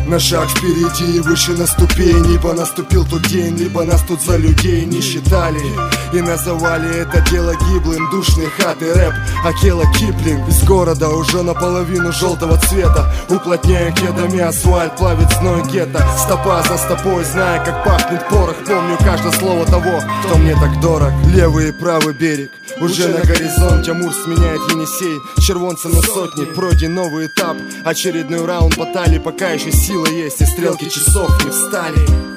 На шаг впереди и выше на ступень, ибо наступил тот день, либо нас тут за людей не считали и называли это дело гиблым. Душные хаты, рэп, Акела Киплинг. Из города уже наполовину желтого цвета, уплотняя кедами асфальт, плавит зной гетто. Стопа за стопой, зная, как пахнет порох, помню каждое слово того, кто мне так дорог. Левый и правый берег, уже на горизонте Амур сменяет Енисей, червонцем на сотни. Пройден новый этап, очередной раунд баталии, пока еще сила есть и стрелки часов не встали.